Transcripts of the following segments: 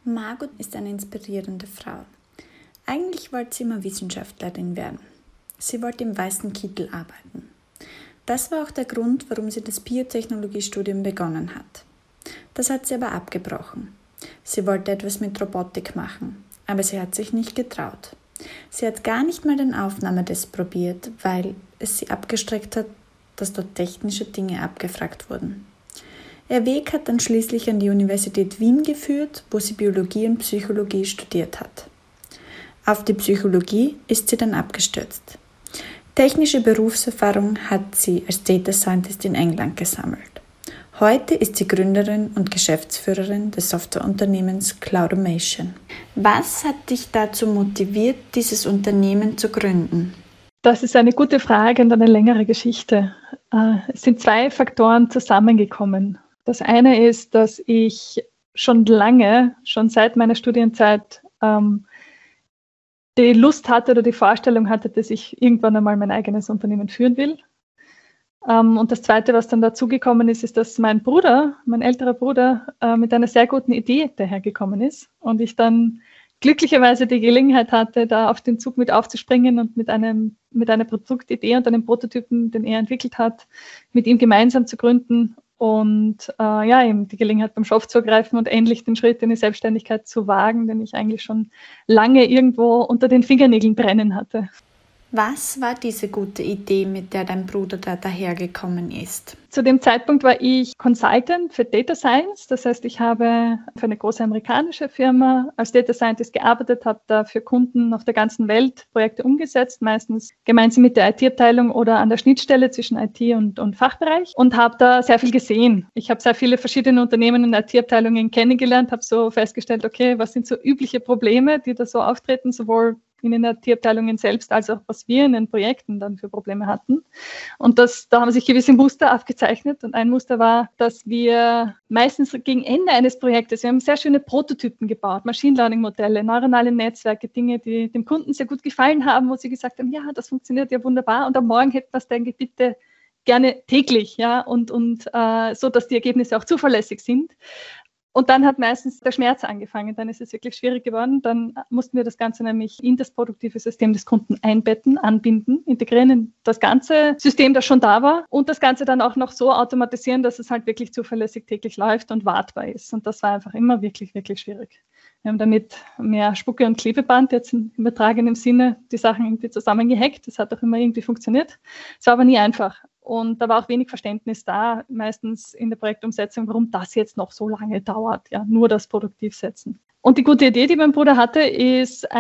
Margot ist eine inspirierende Frau. Eigentlich wollte sie immer Wissenschaftlerin werden. Sie wollte im weißen Kittel arbeiten. Das war auch der Grund, warum sie das Biotechnologiestudium begonnen hat. Das hat sie aber abgebrochen. Sie wollte etwas mit Robotik machen, aber sie hat sich nicht getraut. Sie hat gar nicht mal den Aufnahmetest probiert, weil es sie abgestreckt hat, dass dort technische Dinge abgefragt wurden. Ihr Weg hat dann schließlich an die Universität Wien geführt, wo sie Biologie und Psychologie studiert hat. Auf die Psychologie ist sie dann abgestürzt. Technische Berufserfahrung hat sie als Data Scientist in England gesammelt. Heute ist sie Gründerin und Geschäftsführerin des Softwareunternehmens Cloudamation. Was hat dich dazu motiviert, dieses Unternehmen zu gründen? Das ist eine gute Frage und eine längere Geschichte. Es sind zwei Faktoren zusammengekommen. Das eine ist, dass ich schon seit meiner Studienzeit, die Lust hatte oder die Vorstellung hatte, dass ich irgendwann einmal mein eigenes Unternehmen führen will. Und das Zweite, was dann dazugekommen ist, ist, dass mein älterer Bruder, mit einer sehr guten Idee dahergekommen ist und ich dann glücklicherweise die Gelegenheit hatte, da auf den Zug mit aufzuspringen und mit einer Produktidee und einem Prototypen, den er entwickelt hat, mit ihm gemeinsam zu gründen und eben die Gelegenheit beim Schopf zu ergreifen und endlich den Schritt in die Selbstständigkeit zu wagen, den ich eigentlich schon lange irgendwo unter den Fingernägeln brennen hatte. Was war diese gute Idee, mit der dein Bruder da dahergekommen ist? Zu dem Zeitpunkt war ich Consultant für Data Science. Das heißt, ich habe für eine große amerikanische Firma als Data Scientist gearbeitet, habe da für Kunden auf der ganzen Welt Projekte umgesetzt, meistens gemeinsam mit der IT-Abteilung oder an der Schnittstelle zwischen IT und Fachbereich und habe da sehr viel gesehen. Ich habe sehr viele verschiedene Unternehmen und IT-Abteilungen kennengelernt, habe so festgestellt, okay, was sind so übliche Probleme, die da so auftreten, sowohl in den IT-Abteilungen selbst, als auch was wir in den Projekten dann für Probleme hatten. Und da haben sich gewisse Muster aufgezeichnet. Und ein Muster war, dass wir meistens gegen Ende eines Projektes, wir haben sehr schöne Prototypen gebaut, Machine Learning-Modelle, neuronale Netzwerke, Dinge, die dem Kunden sehr gut gefallen haben, wo sie gesagt haben, ja, das funktioniert ja wunderbar. Und am Morgen hätten wir es, denke ich, bitte gerne täglich, ja, und so, dass die Ergebnisse auch zuverlässig sind. Und dann hat meistens der Schmerz angefangen, dann ist es wirklich schwierig geworden. Dann mussten wir das Ganze nämlich in das produktive System des Kunden einbetten, anbinden, integrieren in das ganze System, das schon da war und das Ganze dann auch noch so automatisieren, dass es halt wirklich zuverlässig täglich läuft und wartbar ist. Und das war einfach immer wirklich, wirklich schwierig. Wir haben damit mehr Spucke und Klebeband, jetzt im übertragenen Sinne, die Sachen irgendwie zusammengehackt. Das hat auch immer irgendwie funktioniert. Es war aber nie einfach. Und da war auch wenig Verständnis da, meistens in der Projektumsetzung, warum das jetzt noch so lange dauert, ja, nur das Produktivsetzen. Und die gute Idee, die mein Bruder hatte, ist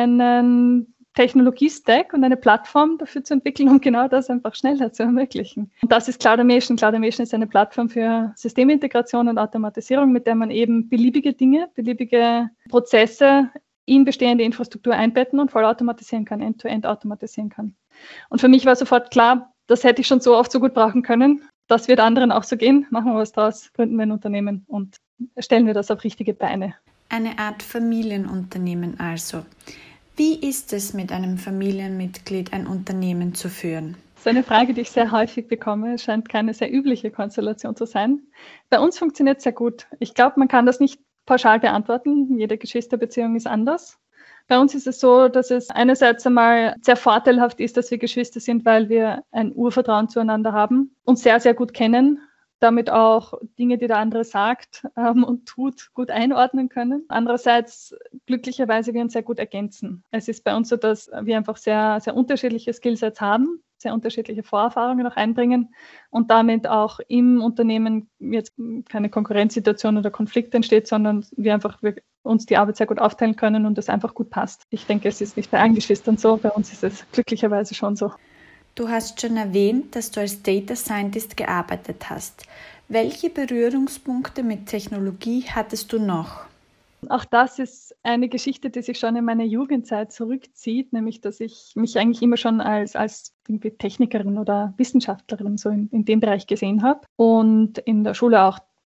einen Technologie-Stack und eine Plattform dafür zu entwickeln, um genau das einfach schneller zu ermöglichen. Und das ist Cloudamation. Cloudamation ist eine Plattform für Systemintegration und Automatisierung, mit der man eben beliebige Dinge, beliebige Prozesse in bestehende Infrastruktur einbetten und vollautomatisieren kann, end-to-end automatisieren kann. Und für mich war sofort klar, das hätte ich schon so oft so gut brauchen können. Das wird anderen auch so gehen. Machen wir was draus, gründen wir ein Unternehmen und stellen wir das auf richtige Beine. Eine Art Familienunternehmen also. Wie ist es, mit einem Familienmitglied ein Unternehmen zu führen? Das ist eine Frage, die ich sehr häufig bekomme. Es scheint keine sehr übliche Konstellation zu sein. Bei uns funktioniert es sehr gut. Ich glaube, man kann das nicht pauschal beantworten. Jede Geschwisterbeziehung ist anders. Bei uns ist es so, dass es einerseits einmal sehr vorteilhaft ist, dass wir Geschwister sind, weil wir ein Urvertrauen zueinander haben, uns sehr, sehr gut kennen, damit auch Dinge, die der andere sagt und tut, gut einordnen können. Andererseits glücklicherweise wir uns sehr gut ergänzen. Es ist bei uns so, dass wir einfach sehr, sehr unterschiedliche Skillsets haben, sehr unterschiedliche Vorerfahrungen auch einbringen und damit auch im Unternehmen jetzt keine Konkurrenzsituation oder Konflikt entsteht, sondern wir uns die Arbeit sehr gut aufteilen können und es einfach gut passt. Ich denke, es ist nicht bei allen Geschwistern so, bei uns ist es glücklicherweise schon so. Du hast schon erwähnt, dass du als Data Scientist gearbeitet hast. Welche Berührungspunkte mit Technologie hattest du noch? Auch das ist eine Geschichte, die sich schon in meiner Jugendzeit zurückzieht, nämlich dass ich mich eigentlich immer schon als irgendwie Technikerin oder Wissenschaftlerin so in dem Bereich gesehen habe und in der Schule auch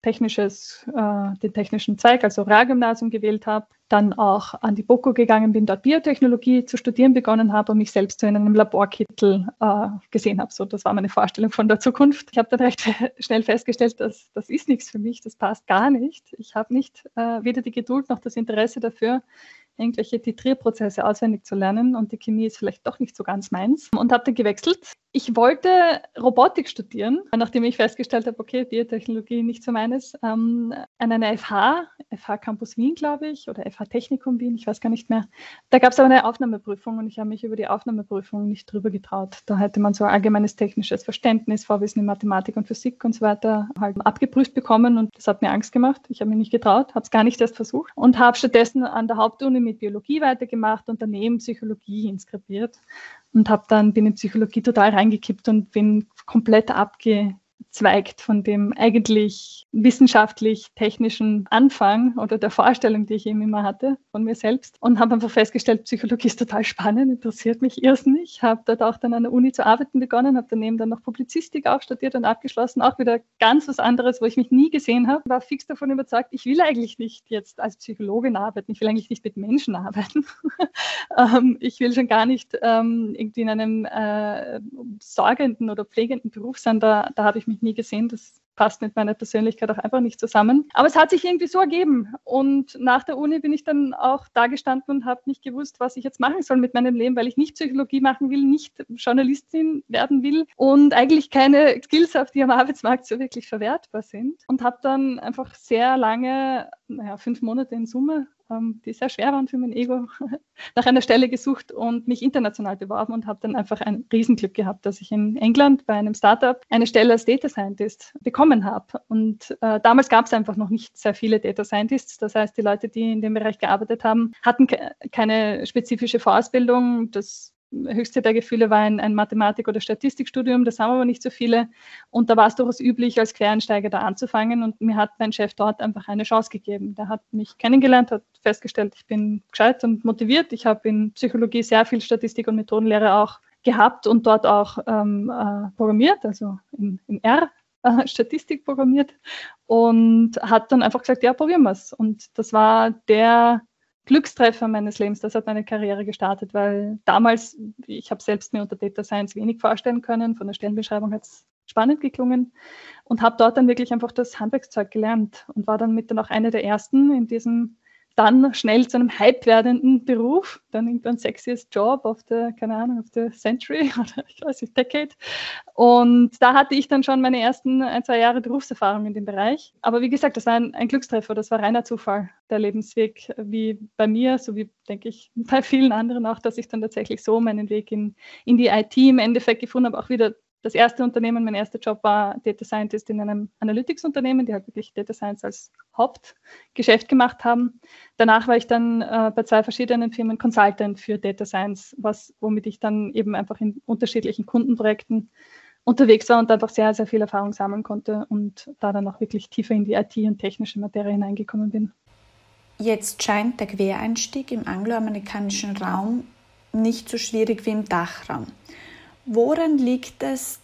den technischen Zweig, also Realgymnasium gewählt habe, dann auch an die BOKU gegangen bin, dort Biotechnologie zu studieren begonnen habe und mich selbst so in einem Laborkittel gesehen habe. So, das war meine Vorstellung von der Zukunft. Ich habe dann recht schnell festgestellt, dass das ist nichts für mich, das passt gar nicht. Ich habe nicht weder die Geduld noch das Interesse dafür, irgendwelche Titrierprozesse auswendig zu lernen, und die Chemie ist vielleicht doch nicht so ganz meins, und habe dann gewechselt. Ich wollte Robotik studieren, nachdem ich festgestellt habe, okay, Biotechnologie nicht so meines, an einer FH Campus Wien, glaube ich, oder FH Technikum Wien, ich weiß gar nicht mehr. Da gab es aber eine Aufnahmeprüfung und ich habe mich über die Aufnahmeprüfung nicht drüber getraut. Da hätte man so allgemeines technisches Verständnis, Vorwissen in Mathematik und Physik und so weiter halt abgeprüft bekommen, und das hat mir Angst gemacht. Ich habe mich nicht getraut, habe es gar nicht erst versucht und habe stattdessen an der Hauptuni mit Biologie weitergemacht und daneben Psychologie inskribiert und bin in Psychologie total reingekippt und bin komplett abgezweigt von dem eigentlich wissenschaftlich-technischen Anfang oder der Vorstellung, die ich eben immer hatte von mir selbst, und habe einfach festgestellt, Psychologie ist total spannend, interessiert mich irrsinnig, habe dort auch dann an der Uni zu arbeiten begonnen, habe daneben dann noch Publizistik auch studiert und abgeschlossen, auch wieder ganz was anderes, wo ich mich nie gesehen habe, war fix davon überzeugt, ich will eigentlich nicht jetzt als Psychologin arbeiten, ich will eigentlich nicht mit Menschen arbeiten, ich will schon gar nicht irgendwie in einem sorgenden oder pflegenden Beruf sein, da habe ich mich nie gesehen, das passt mit meiner Persönlichkeit auch einfach nicht zusammen. Aber es hat sich irgendwie so ergeben. Und nach der Uni bin ich dann auch da gestanden und habe nicht gewusst, was ich jetzt machen soll mit meinem Leben, weil ich nicht Psychologie machen will, nicht Journalistin werden will und eigentlich keine Skills habe, die am Arbeitsmarkt so wirklich verwertbar sind. Und habe dann einfach sehr lange, 5 Monate in Summe, die sehr schwer waren für mein Ego, nach einer Stelle gesucht und mich international beworben und habe dann einfach ein Riesenglück gehabt, dass ich in England bei einem Startup eine Stelle als Data Scientist bekommen habe. Und damals gab es einfach noch nicht sehr viele Data Scientists. Das heißt, die Leute, die in dem Bereich gearbeitet haben, hatten keine spezifische Vorausbildung. Das höchste der Gefühle war ein Mathematik- oder Statistikstudium, das haben aber nicht so viele. Und da war es durchaus üblich, als Quereinsteiger da anzufangen. Und mir hat mein Chef dort einfach eine Chance gegeben. Der hat mich kennengelernt, hat festgestellt, ich bin gescheit und motiviert. Ich habe in Psychologie sehr viel Statistik und Methodenlehre auch gehabt und dort auch programmiert, also in R. Statistik programmiert, und hat dann einfach gesagt, ja, probieren wir es. Und das war der Glückstreffer meines Lebens, das hat meine Karriere gestartet, weil damals, ich habe selbst mir unter Data Science wenig vorstellen können, von der Stellenbeschreibung hat es spannend geklungen, und habe dort dann wirklich einfach das Handwerkszeug gelernt und war dann mit dann auch eine der ersten in diesem dann schnell zu einem Hype werdenden Beruf, dann irgendwann sexiest Job of the Century oder ich weiß nicht, Decade. Und da hatte ich dann schon meine ersten 1-2 Jahre Berufserfahrung in dem Bereich. Aber wie gesagt, das war ein Glückstreffer, das war reiner Zufall, der Lebensweg, wie bei mir, so wie, denke ich, bei vielen anderen auch, dass ich dann tatsächlich so meinen Weg in die IT im Endeffekt gefunden habe, auch wieder. Das erste Unternehmen, mein erster Job war Data Scientist in einem Analytics-Unternehmen, die halt wirklich Data Science als Hauptgeschäft gemacht haben. Danach war ich dann bei 2 verschiedenen Firmen Consultant für Data Science, womit ich dann eben einfach in unterschiedlichen Kundenprojekten unterwegs war und einfach sehr, sehr viel Erfahrung sammeln konnte und da dann auch wirklich tiefer in die IT und technische Materie hineingekommen bin. Jetzt scheint der Quereinstieg im angloamerikanischen Raum nicht so schwierig wie im Dachraum. Woran liegt es,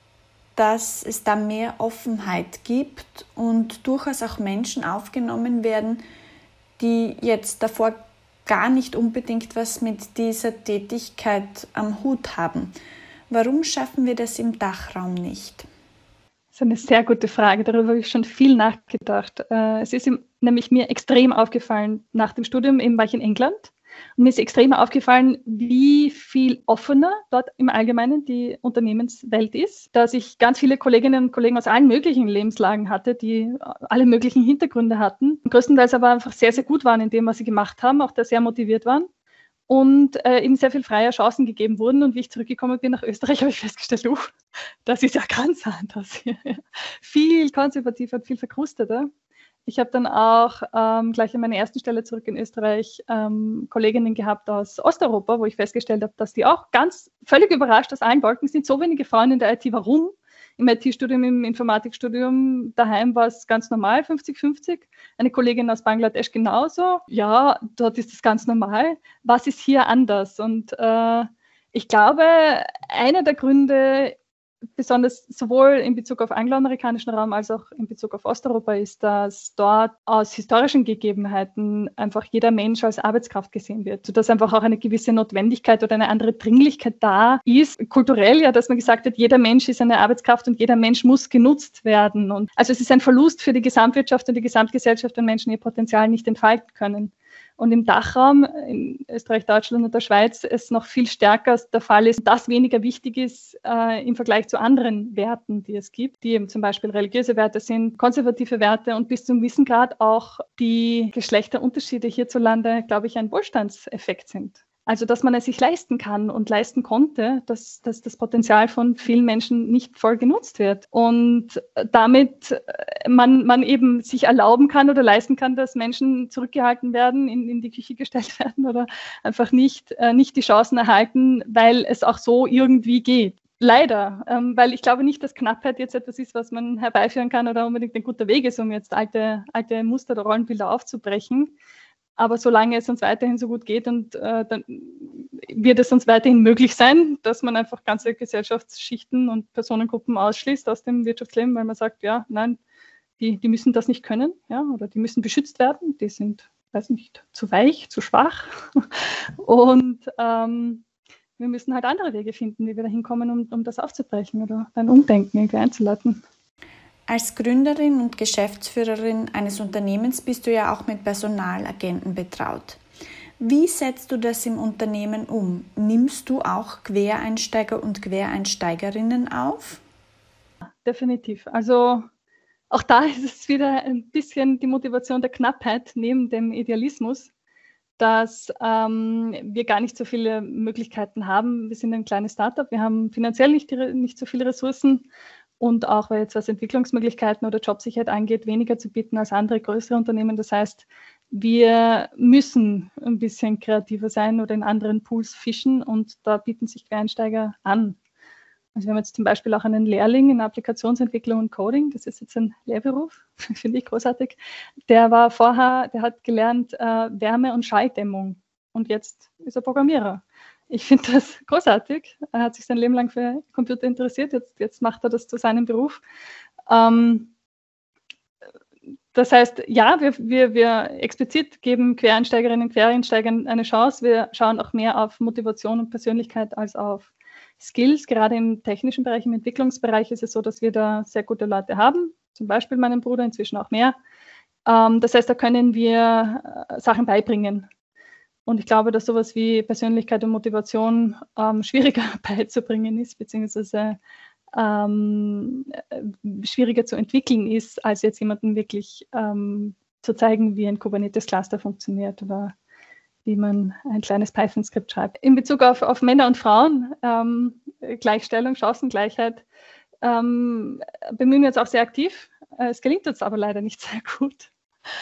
dass es da mehr Offenheit gibt und durchaus auch Menschen aufgenommen werden, die jetzt davor gar nicht unbedingt was mit dieser Tätigkeit am Hut haben? Warum schaffen wir das im Dachraum nicht? Das ist eine sehr gute Frage, darüber habe ich schon viel nachgedacht. Es ist nämlich mir extrem aufgefallen, nach dem Studium eben war ich in England. Und mir ist extrem aufgefallen, wie viel offener dort im Allgemeinen die Unternehmenswelt ist, dass ich ganz viele Kolleginnen und Kollegen aus allen möglichen Lebenslagen hatte, die alle möglichen Hintergründe hatten, größtenteils aber einfach sehr, sehr gut waren in dem, was sie gemacht haben, auch da sehr motiviert waren und ihnen sehr viel freie Chancen gegeben wurden. Und wie ich zurückgekommen bin nach Österreich, habe ich festgestellt, das ist ja ganz anders hier. Viel konservativer und viel verkrusteter. Ich habe dann auch gleich an meiner ersten Stelle zurück in Österreich Kolleginnen gehabt aus Osteuropa, wo ich festgestellt habe, dass die auch ganz völlig überrascht aus allen Wolken sind, so wenige Frauen in der IT. Warum? Im IT-Studium, im Informatikstudium, daheim war es ganz normal, 50-50. Eine Kollegin aus Bangladesch genauso. Ja, dort ist es ganz normal. Was ist hier anders? Und ich glaube, einer der Gründe besonders sowohl in Bezug auf angloamerikanischen Raum als auch in Bezug auf Osteuropa ist, dass dort aus historischen Gegebenheiten einfach jeder Mensch als Arbeitskraft gesehen wird, sodass einfach auch eine gewisse Notwendigkeit oder eine andere Dringlichkeit da ist, kulturell ja, dass man gesagt hat, jeder Mensch ist eine Arbeitskraft und jeder Mensch muss genutzt werden. Und also es ist ein Verlust für die Gesamtwirtschaft und die Gesamtgesellschaft, wenn Menschen ihr Potenzial nicht entfalten können. Und im Dachraum, in Österreich, Deutschland und der Schweiz, es noch viel stärker der Fall ist, dass weniger wichtig ist im Vergleich zu anderen Werten, die es gibt, die eben zum Beispiel religiöse Werte sind, konservative Werte und bis zum gewissen Grad auch die Geschlechterunterschiede hierzulande, glaube ich, ein Wohlstandseffekt sind. Also, dass man es sich leisten kann und leisten konnte, dass das Potenzial von vielen Menschen nicht voll genutzt wird. Und damit man eben sich erlauben kann oder leisten kann, dass Menschen zurückgehalten werden, in die Küche gestellt werden oder einfach nicht die Chancen erhalten, weil es auch so irgendwie geht. Leider, weil ich glaube nicht, dass Knappheit jetzt etwas ist, was man herbeiführen kann oder unbedingt ein guter Weg ist, um jetzt alte Muster oder Rollenbilder aufzubrechen. Aber solange es uns weiterhin so gut geht und dann wird es uns weiterhin möglich sein, dass man einfach ganze Gesellschaftsschichten und Personengruppen ausschließt aus dem Wirtschaftsleben, weil man sagt, ja, nein, die müssen das nicht können, ja, oder die müssen beschützt werden, die sind, weiß nicht, zu weich, zu schwach. Und wir müssen halt andere Wege finden, wie wir da hinkommen, um das aufzubrechen oder ein Umdenken irgendwie einzuleiten. Als Gründerin und Geschäftsführerin eines Unternehmens bist du ja auch mit Personalagenten betraut. Wie setzt du das im Unternehmen um? Nimmst du auch Quereinsteiger und Quereinsteigerinnen auf? Definitiv. Also auch da ist es wieder ein bisschen die Motivation der Knappheit neben dem Idealismus, dass wir gar nicht so viele Möglichkeiten haben. Wir sind ein kleines Startup, wir haben finanziell nicht so viele Ressourcen. Und auch, weil jetzt was Entwicklungsmöglichkeiten oder Jobsicherheit angeht, weniger zu bieten als andere größere Unternehmen. Das heißt, wir müssen ein bisschen kreativer sein oder in anderen Pools fischen und da bieten sich Quereinsteiger an. Also wir haben jetzt zum Beispiel auch einen Lehrling in Applikationsentwicklung und Coding, das ist jetzt ein Lehrberuf, finde ich großartig. Der hat gelernt Wärme- und Schalldämmung und jetzt ist er Programmierer. Ich finde das großartig. Er hat sich sein Leben lang für Computer interessiert. Jetzt macht er das zu seinem Beruf. Das heißt, ja, wir explizit geben Quereinsteigerinnen und Quereinsteigern eine Chance. Wir schauen auch mehr auf Motivation und Persönlichkeit als auf Skills. Gerade im technischen Bereich, im Entwicklungsbereich ist es so, dass wir da sehr gute Leute haben. Zum Beispiel meinen Bruder, inzwischen auch mehr. Das heißt, da können wir Sachen beibringen. Und ich glaube, dass sowas wie Persönlichkeit und Motivation schwieriger beizubringen ist, beziehungsweise schwieriger zu entwickeln ist, als jetzt jemandem wirklich zu zeigen, wie ein Kubernetes-Cluster funktioniert oder wie man ein kleines Python-Skript schreibt. In Bezug auf Männer und Frauen, Gleichstellung, Chancengleichheit, bemühen wir uns auch sehr aktiv. Es gelingt uns aber leider nicht sehr gut.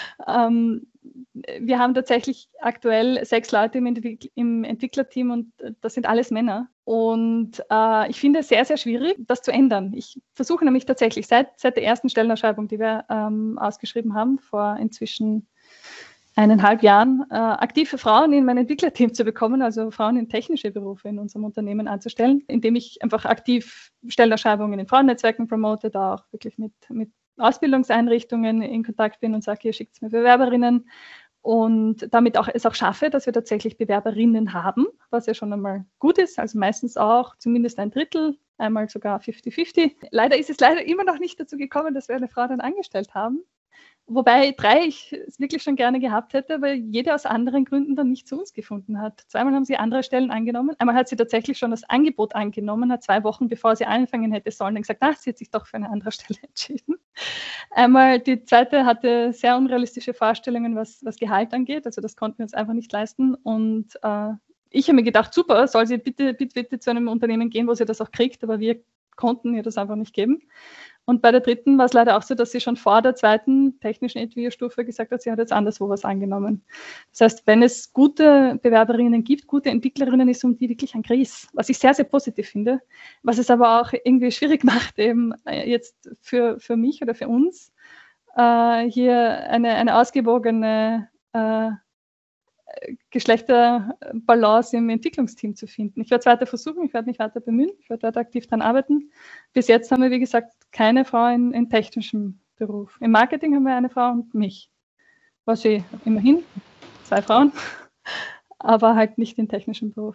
Wir haben tatsächlich aktuell 6 Leute im Entwicklerteam und das sind alles Männer. Und ich finde es sehr, sehr schwierig, das zu ändern. Ich versuche nämlich tatsächlich seit der ersten Stellenausschreibung, die wir ausgeschrieben haben, vor inzwischen 1,5 Jahren, aktive Frauen in mein Entwicklerteam zu bekommen, also Frauen in technische Berufe in unserem Unternehmen anzustellen, indem ich einfach aktiv Stellenausschreibungen in Frauennetzwerken promote, da auch wirklich mit Ausbildungseinrichtungen in Kontakt bin und sage, hier schickt mir Bewerberinnen und damit es auch schaffe, dass wir tatsächlich Bewerberinnen haben, was ja schon einmal gut ist, also meistens auch zumindest 1/3, einmal sogar 50-50. Leider ist es immer noch nicht dazu gekommen, dass wir eine Frau dann angestellt haben. Wobei 3 ich es wirklich schon gerne gehabt hätte, weil jede aus anderen Gründen dann nicht zu uns gefunden hat. 2-mal haben sie andere Stellen angenommen. Einmal hat sie tatsächlich schon das Angebot angenommen, hat 2 Wochen, bevor sie anfangen hätte sollen, dann gesagt, sie hat sich doch für eine andere Stelle entschieden. Einmal die zweite hatte sehr unrealistische Vorstellungen, was Gehalt angeht. Also das konnten wir uns einfach nicht leisten. Und ich habe mir gedacht, super, soll sie bitte zu einem Unternehmen gehen, wo sie das auch kriegt, aber wir konnten ihr das einfach nicht geben. Und bei der dritten war es leider auch so, dass sie schon vor der 2. technischen Interviewstufe gesagt hat, sie hat jetzt anderswo was angenommen. Das heißt, wenn es gute Bewerberinnen gibt, gute Entwicklerinnen, ist um die wirklich ein Grieß, was ich sehr, sehr positiv finde, was es aber auch irgendwie schwierig macht, eben jetzt für mich oder für uns, hier eine ausgewogene Geschlechterbalance im Entwicklungsteam zu finden. Ich werde es weiter versuchen, ich werde mich weiter bemühen, ich werde weiter aktiv daran arbeiten. Bis jetzt haben wir, wie gesagt, keine Frau in technischem Beruf. Im Marketing haben wir eine Frau und mich. Was immerhin 2 Frauen, aber halt nicht im technischen Beruf.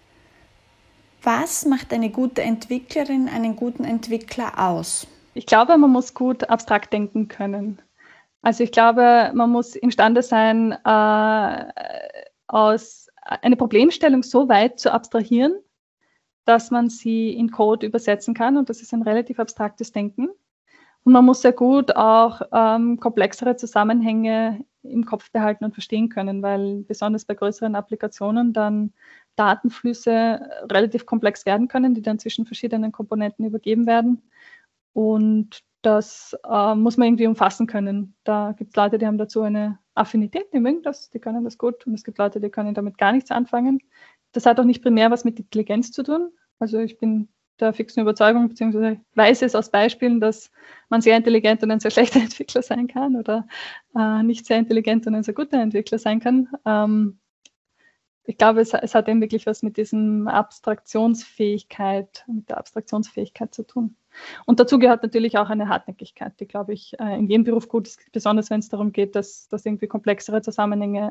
Was macht eine gute Entwicklerin, einen guten Entwickler aus? Ich glaube, man muss gut abstrakt denken können. Also ich glaube, man muss imstande sein, eine Problemstellung so weit zu abstrahieren, dass man sie in Code übersetzen kann. Und das ist ein relativ abstraktes Denken. Und man muss sehr gut auch komplexere Zusammenhänge im Kopf behalten und verstehen können, weil besonders bei größeren Applikationen dann Datenflüsse relativ komplex werden können, die dann zwischen verschiedenen Komponenten übergeben werden. Und das muss man irgendwie umfassen können. Da gibt es Leute, die haben dazu eine Affinität, die mögen das, die können das gut. Und es gibt Leute, die können damit gar nichts anfangen. Das hat auch nicht primär was mit Intelligenz zu tun. Also ich bin der fixen Überzeugung, beziehungsweise weiß es aus Beispielen, dass man sehr intelligent und ein sehr schlechter Entwickler sein kann oder nicht sehr intelligent und ein sehr guter Entwickler sein kann. Ich glaube, es hat eben wirklich was mit der Abstraktionsfähigkeit zu tun. Und dazu gehört natürlich auch eine Hartnäckigkeit, die, glaube ich, in jedem Beruf gut ist, besonders wenn es darum geht, dass irgendwie komplexere Zusammenhänge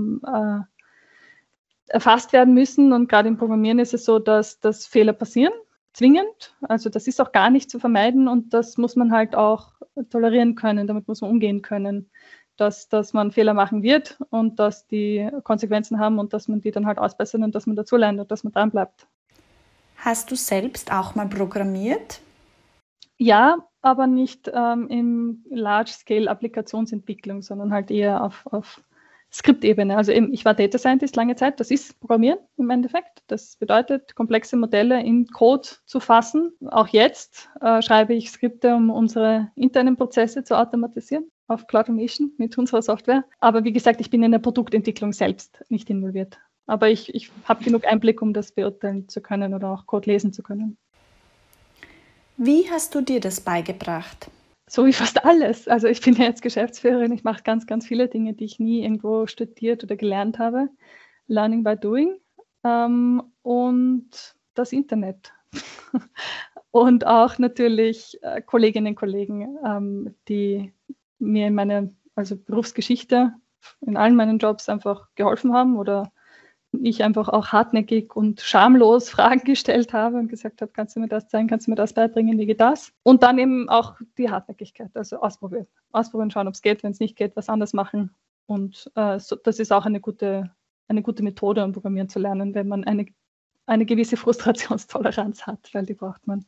erfasst werden müssen. Und gerade im Programmieren ist es so, dass Fehler passieren, zwingend. Also das ist auch gar nicht zu vermeiden und das muss man halt auch tolerieren können, damit muss man umgehen können. Dass man Fehler machen wird und dass die Konsequenzen haben und dass man die dann halt ausbessert und dass man dazulernt und dass man dran bleibt. Hast du selbst auch mal programmiert? Ja, aber nicht in Large-Scale-Applikationsentwicklung, sondern halt eher auf Skriptebene. Also eben, ich war Data Scientist lange Zeit, das ist Programmieren im Endeffekt. Das bedeutet, komplexe Modelle in Code zu fassen. Auch jetzt schreibe ich Skripte, um unsere internen Prozesse zu automatisieren auf CloudFormation mit unserer Software. Aber wie gesagt, ich bin in der Produktentwicklung selbst nicht involviert. Aber ich habe genug Einblick, um das beurteilen zu können oder auch Code lesen zu können. Wie hast du dir das beigebracht? So wie fast alles. Also ich bin ja jetzt Geschäftsführerin, ich mache ganz, ganz viele Dinge, die ich nie irgendwo studiert oder gelernt habe. Learning by doing und das Internet. Und auch natürlich Kolleginnen und Kollegen, die mir in meiner Berufsgeschichte, in allen meinen Jobs einfach geholfen haben oder ich einfach auch hartnäckig und schamlos Fragen gestellt habe und gesagt habe, kannst du mir das zeigen, kannst du mir das beibringen, wie geht das? Und dann eben auch die Hartnäckigkeit, also ausprobieren. Ausprobieren, schauen, ob es geht, wenn es nicht geht, was anders machen. Und das ist auch eine gute Methode, um Programmieren zu lernen, wenn man eine gewisse Frustrationstoleranz hat, weil die braucht man.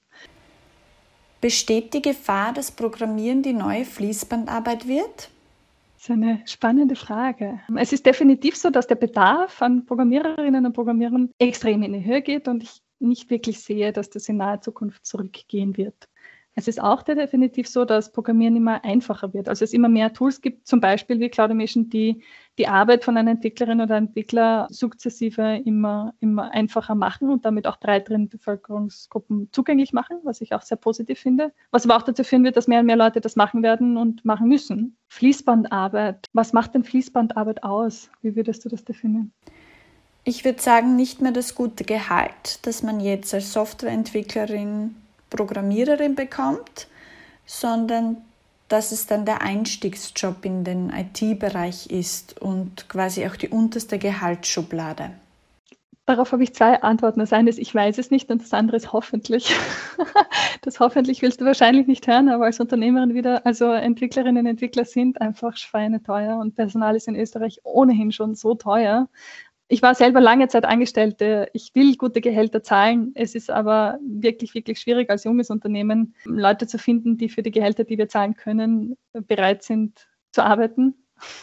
Besteht die Gefahr, dass Programmieren die neue Fließbandarbeit wird? Das ist eine spannende Frage. Es ist definitiv so, dass der Bedarf an Programmiererinnen und Programmierern extrem in die Höhe geht und ich nicht wirklich sehe, dass das in naher Zukunft zurückgehen wird. Es ist auch definitiv so, dass Programmieren immer einfacher wird. Also es immer mehr Tools gibt, zum Beispiel wie CloudFormation, die Arbeit von einer Entwicklerin oder Entwickler sukzessive immer einfacher machen und damit auch breiteren Bevölkerungsgruppen zugänglich machen, was ich auch sehr positiv finde. Was aber auch dazu führen wird, dass mehr und mehr Leute das machen werden und machen müssen. Fließbandarbeit. Was macht denn Fließbandarbeit aus? Wie würdest du das definieren? Ich würde sagen, nicht mehr das gute Gehalt, das man jetzt als Softwareentwicklerin, Programmiererin bekommt, sondern dass es dann der Einstiegsjob in den IT-Bereich ist und quasi auch die unterste Gehaltsschublade. Darauf habe ich 2 Antworten. Das eine ist, ich weiß es nicht und das andere ist hoffentlich. Das hoffentlich willst du wahrscheinlich nicht hören, aber als Unternehmerin wieder, also Entwicklerinnen und Entwickler sind einfach schweineteuer und Personal ist in Österreich ohnehin schon so teuer. Ich war selber lange Zeit Angestellte. Ich will gute Gehälter zahlen. Es ist aber wirklich, wirklich schwierig als junges Unternehmen, Leute zu finden, die für die Gehälter, die wir zahlen können, bereit sind zu arbeiten.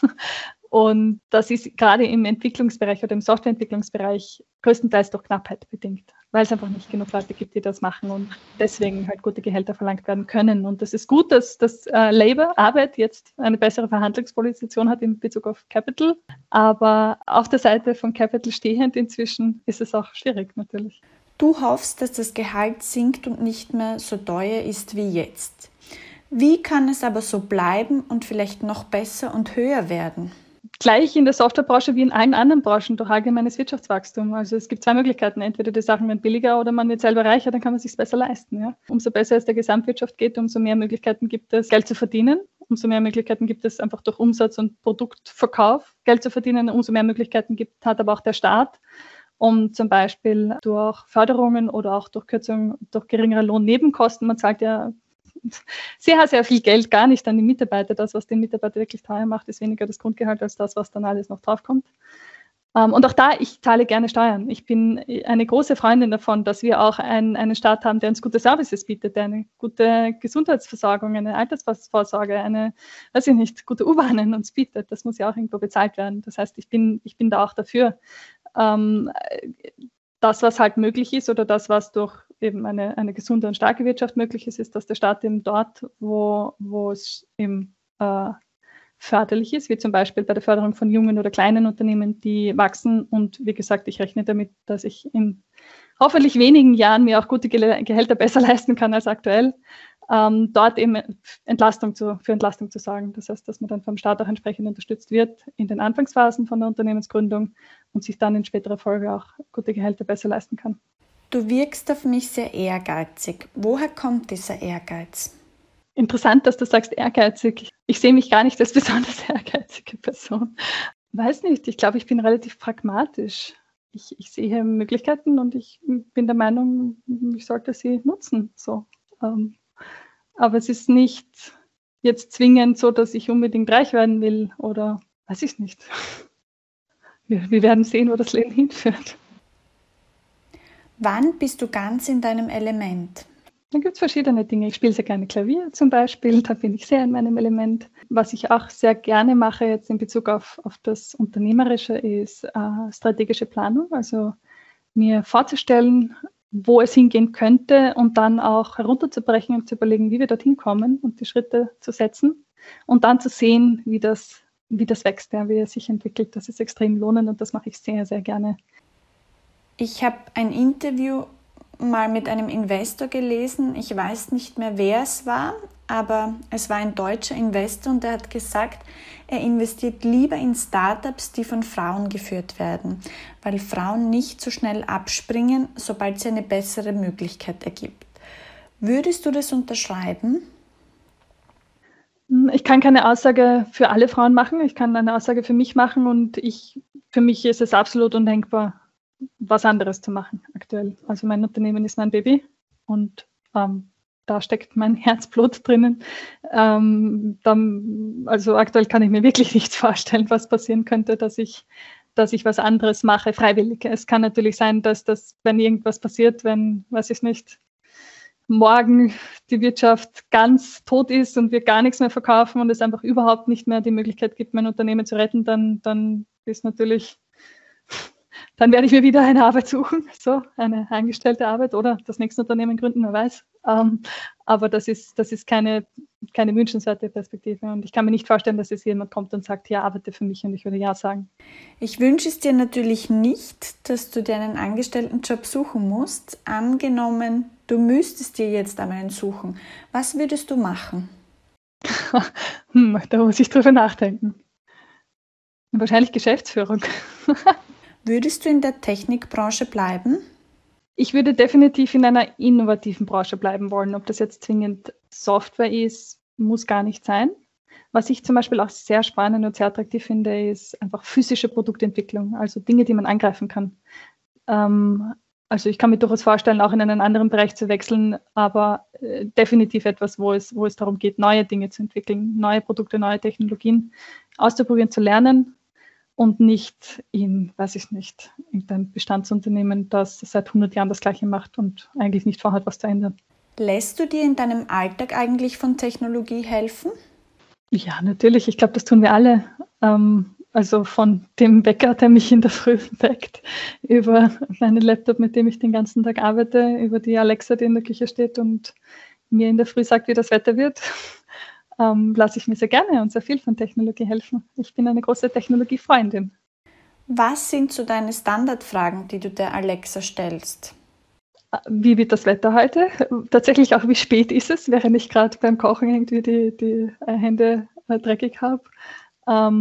Und das ist gerade im Entwicklungsbereich oder im Softwareentwicklungsbereich größtenteils durch Knappheit bedingt, weil es einfach nicht genug Leute gibt, die das machen und deswegen halt gute Gehälter verlangt werden können. Und das ist gut, dass Labour, Arbeit, jetzt eine bessere Verhandlungsposition hat in Bezug auf Capital. Aber auf der Seite von Capital stehend inzwischen ist es auch schwierig natürlich. Du hoffst, dass das Gehalt sinkt und nicht mehr so teuer ist wie jetzt. Wie kann es aber so bleiben und vielleicht noch besser und höher werden? gleich in der Softwarebranche wie in allen anderen Branchen durch allgemeines Wirtschaftswachstum. Also es gibt zwei Möglichkeiten. Entweder die Sachen werden billiger oder man wird selber reicher, dann kann man es sich besser leisten. Ja. Umso besser es der Gesamtwirtschaft geht, umso mehr Möglichkeiten gibt es, Geld zu verdienen. Umso mehr Möglichkeiten gibt es einfach durch Umsatz und Produktverkauf Geld zu verdienen. Umso mehr Möglichkeiten hat aber auch der Staat, um zum Beispiel durch Förderungen oder auch durch Kürzung, durch geringere Lohnnebenkosten. Man zahlt ja sehr viel Geld gar nicht an die Mitarbeiter. Das, was den Mitarbeiter wirklich teuer macht, ist weniger das Grundgehalt als das, was dann alles noch draufkommt. Und auch da, ich zahle gerne Steuern. Ich bin eine große Freundin davon, dass wir auch einen Staat haben, der uns gute Services bietet, der eine gute Gesundheitsversorgung, eine Altersvorsorge, gute U-Bahnen uns bietet. Das muss ja auch irgendwo bezahlt werden. Das heißt, ich bin da auch dafür. Das, was halt möglich ist oder das, was durch eben eine gesunde und starke Wirtschaft möglich ist, ist, dass der Staat eben dort, wo es eben förderlich ist, wie zum Beispiel bei der Förderung von jungen oder kleinen Unternehmen, die wachsen. Und wie gesagt, ich rechne damit, dass ich in hoffentlich wenigen Jahren mir auch gute Gehälter besser leisten kann als aktuell, dort eben für Entlastung zu sorgen. Das heißt, dass man dann vom Staat auch entsprechend unterstützt wird in den Anfangsphasen von der Unternehmensgründung und sich dann in späterer Folge auch gute Gehälter besser leisten kann. Du wirkst auf mich sehr ehrgeizig. Woher kommt dieser Ehrgeiz? Interessant, dass du sagst ehrgeizig. Ich sehe mich gar nicht als besonders ehrgeizige Person. Weiß nicht, ich glaube, ich bin relativ pragmatisch. Ich sehe Möglichkeiten und ich bin der Meinung, ich sollte sie nutzen. So. Aber es ist nicht jetzt zwingend so, dass ich unbedingt reich werden will oder weiß ich nicht. Wir werden sehen, wo das Leben hinführt. Wann bist du ganz in deinem Element? Da gibt es verschiedene Dinge. Ich spiele sehr gerne Klavier zum Beispiel, da bin ich sehr in meinem Element. Was ich auch sehr gerne mache jetzt in Bezug auf das Unternehmerische ist strategische Planung, also mir vorzustellen, wo es hingehen könnte und dann auch herunterzubrechen und zu überlegen, wie wir dorthin kommen und die Schritte zu setzen und dann zu sehen, wie das wächst, wie es sich entwickelt. Das ist extrem lohnend und das mache ich sehr, sehr gerne. Ich habe ein Interview mal mit einem Investor gelesen. Ich weiß nicht mehr, wer es war, aber es war ein deutscher Investor und er hat gesagt, er investiert lieber in Startups, die von Frauen geführt werden, weil Frauen nicht so schnell abspringen, sobald sie eine bessere Möglichkeit ergibt. Würdest du das unterschreiben? Ich kann keine Aussage für alle Frauen machen. Ich kann eine Aussage für mich machen und für mich ist es absolut undenkbar, was anderes zu machen aktuell. Also mein Unternehmen ist mein Baby und da steckt mein Herzblut drinnen. Also aktuell kann ich mir wirklich nichts vorstellen, was passieren könnte, dass ich was anderes mache, freiwillig. Es kann natürlich sein, dass wenn irgendwas passiert, weiß ich nicht, morgen die Wirtschaft ganz tot ist und wir gar nichts mehr verkaufen und es einfach überhaupt nicht mehr die Möglichkeit gibt, mein Unternehmen zu retten, dann ist natürlich... Dann werde ich mir wieder eine Arbeit suchen, so eine angestellte Arbeit oder das nächste Unternehmen gründen, wer weiß. Aber das ist keine wünschenswerte Perspektive und ich kann mir nicht vorstellen, dass jetzt jemand kommt und sagt, ja, arbeite für mich und ich würde ja sagen. Ich wünsche es dir natürlich nicht, dass du dir einen Angestelltenjob suchen musst. Angenommen, du müsstest dir jetzt einmal einen suchen. Was würdest du machen? Da muss ich drüber nachdenken. Wahrscheinlich Geschäftsführung. Würdest du in der Technikbranche bleiben? Ich würde definitiv in einer innovativen Branche bleiben wollen. Ob das jetzt zwingend Software ist, muss gar nicht sein. Was ich zum Beispiel auch sehr spannend und sehr attraktiv finde, ist einfach physische Produktentwicklung, also Dinge, die man angreifen kann. Also ich kann mir durchaus vorstellen, auch in einen anderen Bereich zu wechseln, aber definitiv etwas, wo es darum geht, neue Dinge zu entwickeln, neue Produkte, neue Technologien auszuprobieren, zu lernen. Und nicht irgendein Bestandsunternehmen, das seit 100 Jahren das Gleiche macht und eigentlich nicht vorhat, was zu ändern. Lässt du dir in deinem Alltag eigentlich von Technologie helfen? Ja, natürlich. Ich glaube, das tun wir alle. Also von dem Wecker, der mich in der Früh weckt, über meinen Laptop, mit dem ich den ganzen Tag arbeite, über die Alexa, die in der Küche steht und mir in der Früh sagt, wie das Wetter wird. Lasse ich mir sehr gerne und sehr viel von Technologie helfen. Ich bin eine große Technologiefreundin. Was sind so deine Standardfragen, die du der Alexa stellst? Wie wird das Wetter heute? Tatsächlich auch, wie spät ist es, während ich gerade beim Kochen irgendwie die Hände dreckig habe.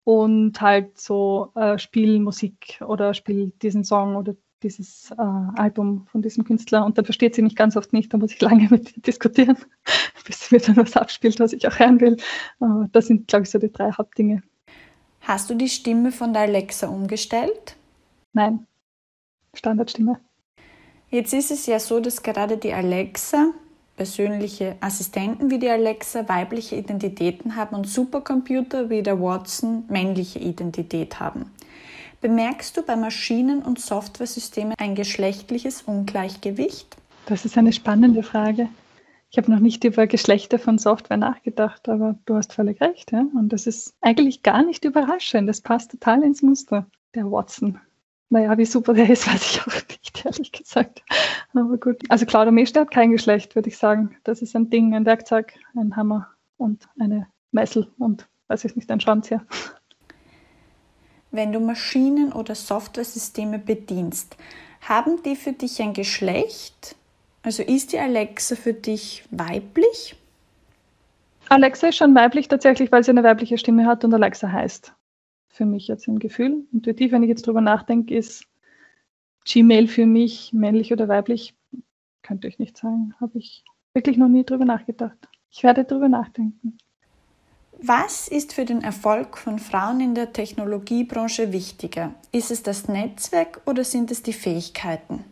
und halt so spiel Musik oder spiel diesen Song oder dieses Album von diesem Künstler und dann versteht sie mich ganz oft nicht, da muss ich lange mit ihr diskutieren, bis sie mir dann was abspielt, was ich auch hören will. Das sind, glaube ich, so die 3 Hauptdinge. Hast du die Stimme von der Alexa umgestellt? Nein, Standardstimme. Jetzt ist es ja so, dass gerade die Alexa, persönliche Assistenten wie die Alexa weibliche Identitäten haben und Supercomputer wie der Watson männliche Identität haben. Bemerkst du bei Maschinen- und Softwaresystemen ein geschlechtliches Ungleichgewicht? Das ist eine spannende Frage. Ich habe noch nicht über Geschlechter von Software nachgedacht, aber du hast völlig recht. Ja? Und das ist eigentlich gar nicht überraschend. Das passt total ins Muster, der Watson. Naja, wie super der ist, weiß ich auch nicht, ehrlich gesagt. Aber gut. Also Claude Meschler hat kein Geschlecht, würde ich sagen. Das ist ein Ding, ein Werkzeug, ein Hammer und eine Messel und, weiß ich nicht, ein Schraubenzieher. Wenn du Maschinen- oder Softwaresysteme bedienst, haben die für dich ein Geschlecht? Also ist die Alexa für dich weiblich? Alexa ist schon weiblich tatsächlich, weil sie eine weibliche Stimme hat und Alexa heißt. Für mich jetzt ein Gefühl. Intuitiv, wenn ich jetzt drüber nachdenke, ist Gmail für mich männlich oder weiblich? Könnte ich nicht sagen. Habe ich wirklich noch nie drüber nachgedacht. Ich werde drüber nachdenken. Was ist für den Erfolg von Frauen in der Technologiebranche wichtiger? Ist es das Netzwerk oder sind es die Fähigkeiten?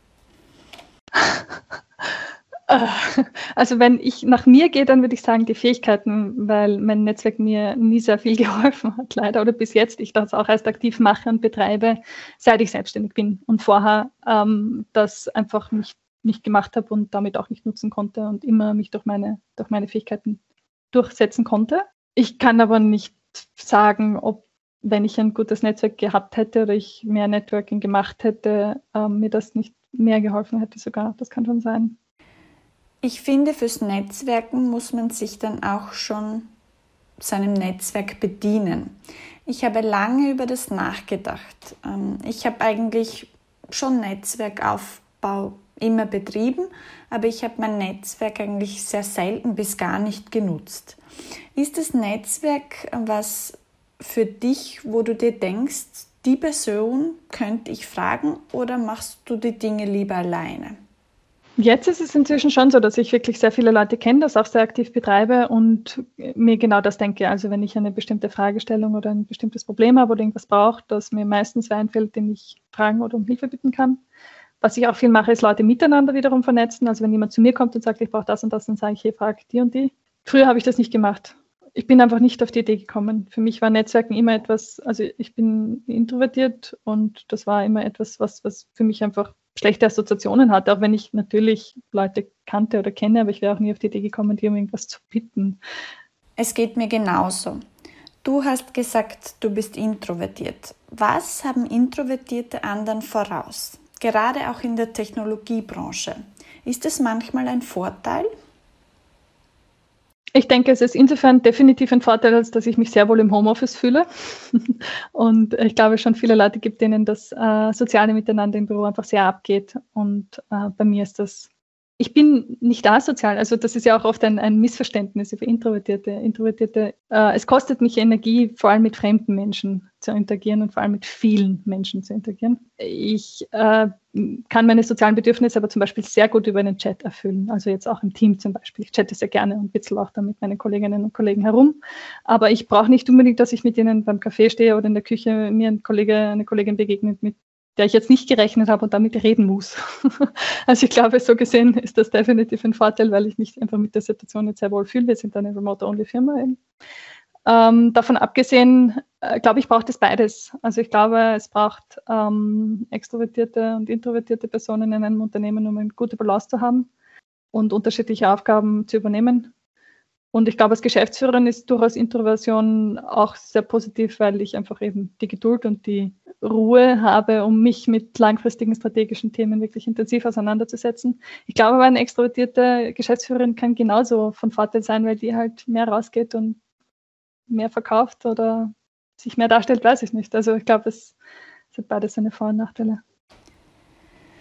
Also wenn ich nach mir gehe, dann würde ich sagen die Fähigkeiten, weil mein Netzwerk mir nie sehr viel geholfen hat, leider. Oder bis jetzt, ich das auch erst aktiv mache und betreibe, seit ich selbstständig bin. Und vorher das einfach nicht gemacht habe und damit auch nicht nutzen konnte und immer mich durch meine Fähigkeiten durchsetzen konnte. Ich kann aber nicht sagen, ob, wenn ich ein gutes Netzwerk gehabt hätte oder ich mehr Networking gemacht hätte, mir das nicht mehr geholfen hätte sogar. Das kann schon sein. Ich finde, fürs Netzwerken muss man sich dann auch schon seinem Netzwerk bedienen. Ich habe lange über das nachgedacht. Ich habe eigentlich schon Netzwerkaufbau immer betrieben, aber ich habe mein Netzwerk eigentlich sehr selten bis gar nicht genutzt. Ist das Netzwerk was für dich, wo du dir denkst, die Person könnte ich fragen, oder machst du die Dinge lieber alleine? Jetzt ist es inzwischen schon so, dass ich wirklich sehr viele Leute kenne, das auch sehr aktiv betreibe und mir genau das denke. Also wenn ich eine bestimmte Fragestellung oder ein bestimmtes Problem habe oder irgendwas brauche, dass mir meistens wer einfällt, den ich fragen oder um Hilfe bitten kann. Was ich auch viel mache, ist Leute miteinander wiederum vernetzen. Also wenn jemand zu mir kommt und sagt, ich brauche das und das, dann sage ich, hey, frag die und die. Früher habe ich das nicht gemacht. Ich bin einfach nicht auf die Idee gekommen. Für mich war Netzwerken immer etwas, also ich bin introvertiert und das war immer etwas, was für mich einfach schlechte Assoziationen hatte, auch wenn ich natürlich Leute kannte oder kenne, aber ich wäre auch nie auf die Idee gekommen, die um irgendwas zu bitten. Es geht mir genauso. Du hast gesagt, du bist introvertiert. Was haben Introvertierte anderen voraus? Gerade auch in der Technologiebranche. Ist es manchmal ein Vorteil? Ich denke, es ist insofern definitiv ein Vorteil, als dass ich mich sehr wohl im Homeoffice fühle. Und ich glaube, schon viele Leute gibt, denen das soziale Miteinander im Büro einfach sehr abgeht. Und bei mir ist das, ich bin nicht asozial. Also das ist ja auch oft ein Missverständnis über Introvertierte. Es kostet mich Energie, vor allem mit fremden Menschen zu interagieren und vor allem mit vielen Menschen zu interagieren. Ich kann meine sozialen Bedürfnisse aber zum Beispiel sehr gut über einen Chat erfüllen. Also jetzt auch im Team zum Beispiel. Ich chatte sehr gerne und witzel auch da mit meinen Kolleginnen und Kollegen herum. Aber ich brauche nicht unbedingt, dass ich mit ihnen beim Café stehe oder in der Küche mir eine Kollegin begegnet, mit der ich jetzt nicht gerechnet habe und damit reden muss. Also ich glaube, so gesehen ist das definitiv ein Vorteil, weil ich mich einfach mit der Situation jetzt sehr wohl fühle. Wir sind eine Remote-Only-Firma eben. Davon abgesehen, glaube ich, braucht es beides. Also ich glaube, es braucht extrovertierte und introvertierte Personen in einem Unternehmen, um eine gute Balance zu haben und unterschiedliche Aufgaben zu übernehmen. Und ich glaube, als Geschäftsführerin ist durchaus Introversion auch sehr positiv, weil ich einfach eben die Geduld und die Ruhe habe, um mich mit langfristigen strategischen Themen wirklich intensiv auseinanderzusetzen. Ich glaube aber, eine extrovertierte Geschäftsführerin kann genauso von Vorteil sein, weil die halt mehr rausgeht und mehr verkauft oder sich mehr darstellt, weiß ich nicht. Also ich glaube, es hat beides seine Vor- und Nachteile.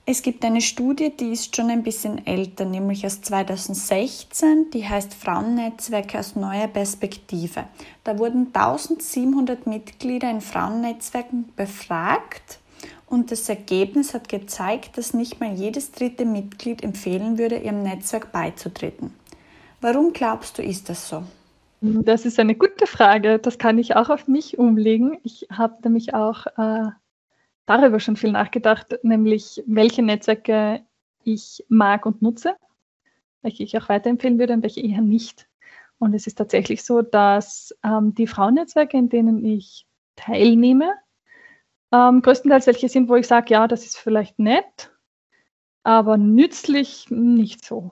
Es gibt eine Studie, die ist schon ein bisschen älter, nämlich aus 2016, die heißt Frauennetzwerke aus neuer Perspektive. Da wurden 1700 Mitglieder in Frauennetzwerken befragt und das Ergebnis hat gezeigt, dass nicht mal jedes dritte Mitglied empfehlen würde, ihrem Netzwerk beizutreten. Warum glaubst du, ist das so? Das ist eine gute Frage. Das kann ich auch auf mich umlegen. Ich habe nämlich auch darüber schon viel nachgedacht, nämlich welche Netzwerke ich mag und nutze, welche ich auch weiterempfehlen würde und welche eher nicht. Und es ist tatsächlich so, dass die Frauennetzwerke, in denen ich teilnehme, größtenteils welche sind, wo ich sage, ja, das ist vielleicht nett, aber nützlich nicht so.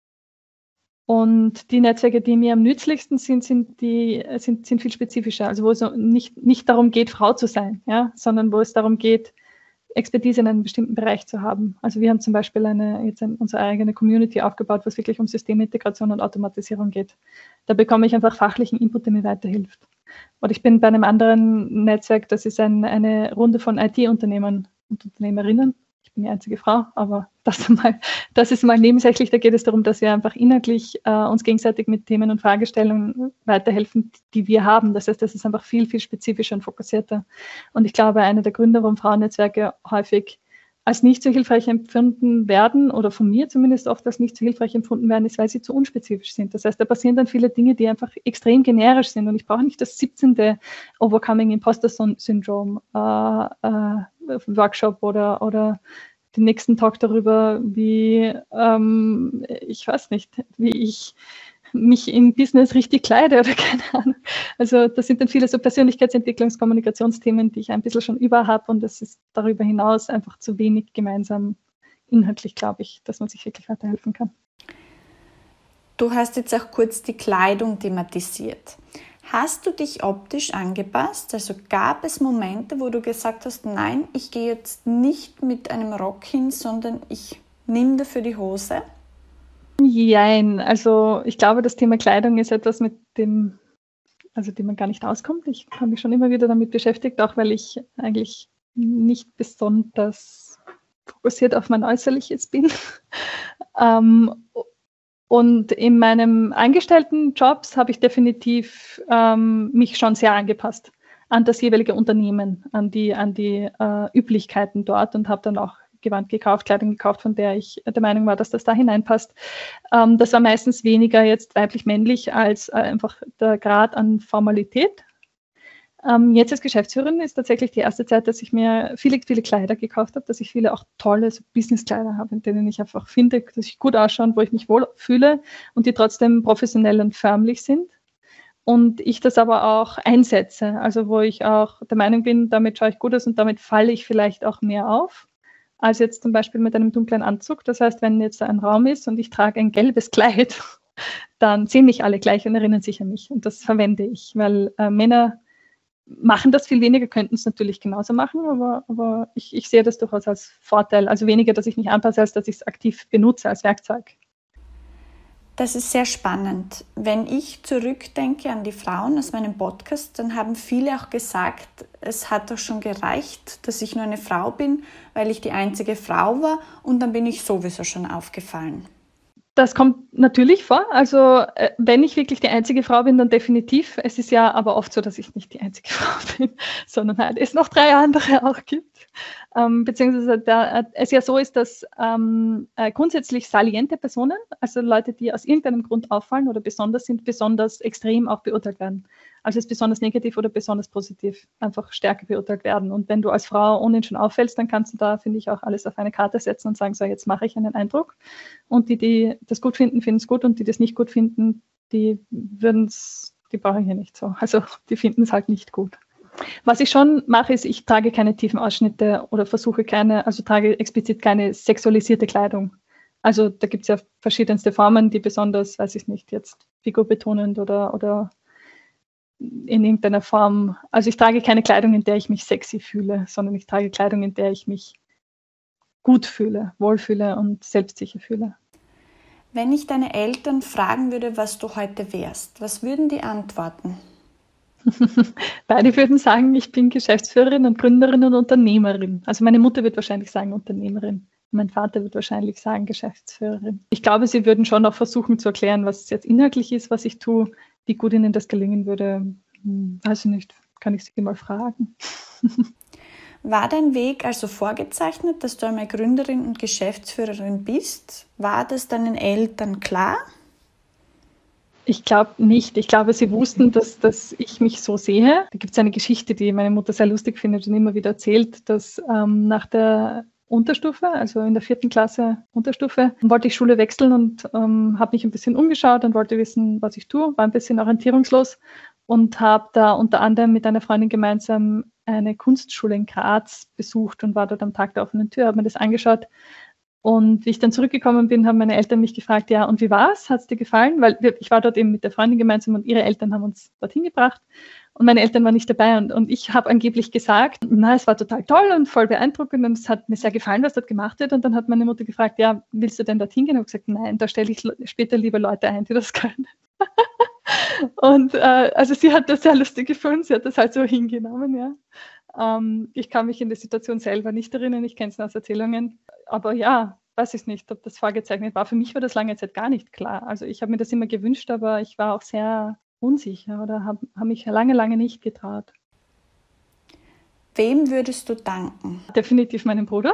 Und die Netzwerke, die mir am nützlichsten sind, sind viel spezifischer. Also wo es nicht darum geht, Frau zu sein, ja, sondern wo es darum geht, Expertise in einem bestimmten Bereich zu haben. Also wir haben zum Beispiel unsere eigene Community aufgebaut, wo es wirklich um Systemintegration und Automatisierung geht. Da bekomme ich einfach fachlichen Input, der mir weiterhilft. Oder ich bin bei einem anderen Netzwerk, das ist eine Runde von IT-Unternehmern und Unternehmerinnen. Ich bin die einzige Frau, aber das ist mal nebensächlich. Da geht es darum, dass wir einfach inhaltlich uns gegenseitig mit Themen und Fragestellungen weiterhelfen, die wir haben. Das heißt, das ist einfach viel, viel spezifischer und fokussierter. Und ich glaube, einer der Gründe, warum Frauennetzwerke häufig als nicht so hilfreich empfunden werden, oder von mir zumindest oft als nicht so hilfreich empfunden werden, ist, weil sie zu unspezifisch sind. Das heißt, da passieren dann viele Dinge, die einfach extrem generisch sind. Und ich brauche nicht das 17. Overcoming Imposter Syndrome Workshop oder den nächsten Talk darüber, wie ich mich im Business richtig kleide oder keine Ahnung. Also das sind dann viele so Persönlichkeitsentwicklungs-, Kommunikationsthemen, die ich ein bisschen schon über habe, und das ist darüber hinaus einfach zu wenig gemeinsam inhaltlich, glaube ich, dass man sich wirklich weiterhelfen kann. Du hast jetzt auch kurz die Kleidung thematisiert. Hast du dich optisch angepasst? Also gab es Momente, wo du gesagt hast, nein, ich gehe jetzt nicht mit einem Rock hin, sondern ich nehme dafür die Hose? Jein, also ich glaube, das Thema Kleidung ist etwas, mit dem man gar nicht auskommt. Ich habe mich schon immer wieder damit beschäftigt, auch weil ich eigentlich nicht besonders fokussiert auf mein Äußerliches bin. Und in meinem Angestelltenjobs habe ich definitiv mich schon sehr angepasst an das jeweilige Unternehmen, an die Üblichkeiten dort, und habe dann auch Gewand gekauft, Kleidung gekauft, von der ich der Meinung war, dass das da hineinpasst. Das war meistens weniger jetzt weiblich-männlich als einfach der Grad an Formalität. Jetzt als Geschäftsführerin ist tatsächlich die erste Zeit, dass ich mir viele, viele Kleider gekauft habe, dass ich viele auch tolle so Business-Kleider habe, in denen ich einfach finde, dass ich gut ausschaue, wo ich mich wohl fühle und die trotzdem professionell und förmlich sind. Und ich das aber auch einsetze, also wo ich auch der Meinung bin, damit schaue ich gut aus und damit falle ich vielleicht auch mehr auf, als jetzt zum Beispiel mit einem dunklen Anzug. Das heißt, wenn jetzt ein Raum ist und ich trage ein gelbes Kleid, dann sehen mich alle gleich und erinnern sich an mich. Und das verwende ich, weil Männer machen das viel weniger, könnten es natürlich genauso machen, aber ich sehe das durchaus als Vorteil. Also weniger, dass ich mich anpasse, als dass ich es aktiv benutze als Werkzeug. Das ist sehr spannend. Wenn ich zurückdenke an die Frauen aus meinem Podcast, dann haben viele auch gesagt, es hat doch schon gereicht, dass ich nur eine Frau bin, weil ich die einzige Frau war, und dann bin ich sowieso schon aufgefallen. Das kommt natürlich vor. Also wenn ich wirklich die einzige Frau bin, dann definitiv. Es ist ja aber oft so, dass ich nicht die einzige Frau bin, sondern halt es noch 3 andere auch gibt. Beziehungsweise es ja so ist, dass grundsätzlich saliente Personen, also Leute, die aus irgendeinem Grund auffallen oder besonders sind, besonders extrem auch beurteilt werden. Also es besonders negativ oder besonders positiv einfach stärker beurteilt werden. Und wenn du als Frau ohnehin schon auffällst, dann kannst du da, finde ich, auch alles auf eine Karte setzen und sagen, so, jetzt mache ich einen Eindruck. Und die das gut finden, finden es gut, und die das nicht gut finden, die brauche ich ja nicht so. Also die finden es halt nicht gut. Was ich schon mache, ist, ich trage keine tiefen Ausschnitte oder trage explizit keine sexualisierte Kleidung. Also da gibt es ja verschiedenste Formen, die besonders, weiß ich nicht, jetzt figurbetonend oder in irgendeiner Form. Also ich trage keine Kleidung, in der ich mich sexy fühle, sondern ich trage Kleidung, in der ich mich gut fühle, wohlfühle und selbstsicher fühle. Wenn ich deine Eltern fragen würde, was du heute wärst, was würden die antworten? Beide würden sagen, ich bin Geschäftsführerin und Gründerin und Unternehmerin. Also meine Mutter wird wahrscheinlich sagen Unternehmerin. Mein Vater wird wahrscheinlich sagen, Geschäftsführerin. Ich glaube, sie würden schon auch versuchen zu erklären, was jetzt inhaltlich ist, was ich tue. Wie gut ihnen das gelingen würde, weiß ich nicht. Kann ich sie mal fragen. War dein Weg also vorgezeichnet, dass du einmal Gründerin und Geschäftsführerin bist? War das deinen Eltern klar? Ich glaube nicht. Ich glaube, sie wussten, dass ich mich so sehe. Da gibt es eine Geschichte, die meine Mutter sehr lustig findet und immer wieder erzählt, dass nach der Unterstufe, also in der 4. Klasse Unterstufe, wollte ich Schule wechseln und habe mich ein bisschen umgeschaut und wollte wissen, was ich tue, war ein bisschen orientierungslos und habe da unter anderem mit einer Freundin gemeinsam eine Kunstschule in Graz besucht und war dort am Tag der offenen Tür, habe mir das angeschaut. Und wie ich dann zurückgekommen bin, haben meine Eltern mich gefragt, ja, und wie war's? Hat's dir gefallen? Weil ich war dort eben mit der Freundin gemeinsam und ihre Eltern haben uns dorthin gebracht und meine Eltern waren nicht dabei und ich habe angeblich gesagt, na, es war total toll und voll beeindruckend und es hat mir sehr gefallen, was dort gemacht wird. Und dann hat meine Mutter gefragt, ja, willst du denn dorthin gehen? Und ich habe gesagt, nein, da stelle ich später lieber Leute ein, die das können. Und also sie hat das sehr lustig gefunden, sie hat das halt so hingenommen, ja. Ich kann mich in die Situation selber nicht erinnern, ich kenne es nur aus Erzählungen. Aber ja, weiß ich nicht, ob das vorgezeichnet war. Für mich war das lange Zeit gar nicht klar. Also ich habe mir das immer gewünscht, aber ich war auch sehr unsicher oder habe mich lange nicht getraut. Wem würdest du danken? Definitiv meinem Bruder,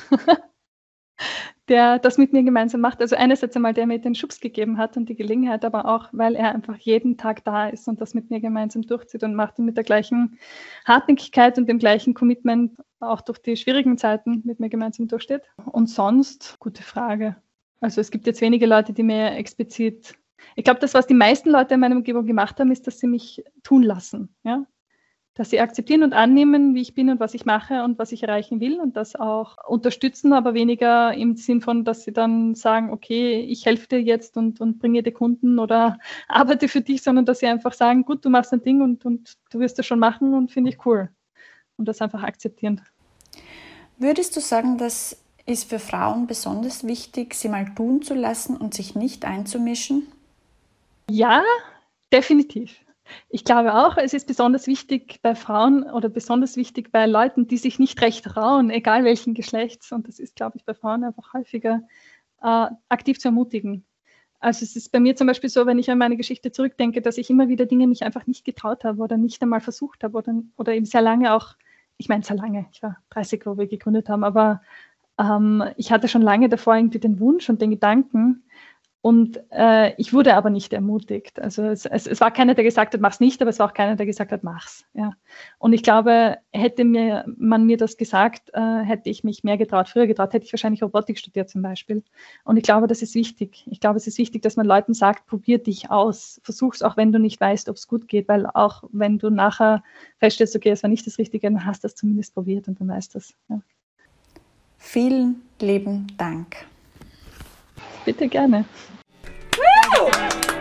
der das mit mir gemeinsam macht. Also einerseits einmal, der mir den Schubs gegeben hat und die Gelegenheit, aber auch, weil er einfach jeden Tag da ist und das mit mir gemeinsam durchzieht und macht und mit der gleichen Hartnäckigkeit und dem gleichen Commitment auch durch die schwierigen Zeiten mit mir gemeinsam durchsteht. Und sonst, gute Frage. Also es gibt jetzt wenige Leute, die mir explizit, ich glaube, das, was die meisten Leute in meiner Umgebung gemacht haben, ist, dass sie mich tun lassen, ja. Dass sie akzeptieren und annehmen, wie ich bin und was ich mache und was ich erreichen will und das auch unterstützen, aber weniger im Sinn von, dass sie dann sagen, okay, ich helfe dir jetzt und bringe dir Kunden oder arbeite für dich, sondern dass sie einfach sagen, gut, du machst ein Ding und du wirst das schon machen und finde ich cool. Und das einfach akzeptieren. Würdest du sagen, das ist für Frauen besonders wichtig, sie mal tun zu lassen und sich nicht einzumischen? Ja, definitiv. Ich glaube auch, es ist besonders wichtig bei Frauen oder besonders wichtig bei Leuten, die sich nicht recht trauen, egal welchen Geschlechts. Und das ist, glaube ich, bei Frauen einfach häufiger aktiv zu ermutigen. Also es ist bei mir zum Beispiel so, wenn ich an meine Geschichte zurückdenke, dass ich immer wieder Dinge mich einfach nicht getraut habe oder nicht einmal versucht habe oder eben sehr lange auch, ich meine sehr lange, ich war 30, wo wir gegründet haben, aber ich hatte schon lange davor irgendwie den Wunsch und den Gedanken, und ich wurde aber nicht ermutigt. Also es war keiner, der gesagt hat, mach's nicht, aber es war auch keiner, der gesagt hat, mach's. Ja. Und ich glaube, hätte man mir das gesagt, hätte ich mich mehr getraut. Früher getraut, hätte ich wahrscheinlich Robotik studiert zum Beispiel. Und ich glaube, das ist wichtig. Ich glaube, es ist wichtig, dass man Leuten sagt, probier dich aus. Versuch's auch, wenn du nicht weißt, ob es gut geht, weil auch wenn du nachher feststellst, okay, es war nicht das Richtige, dann hast du es zumindest probiert und dann weißt du es. Ja. Vielen lieben Dank. Bitte gerne. Woo!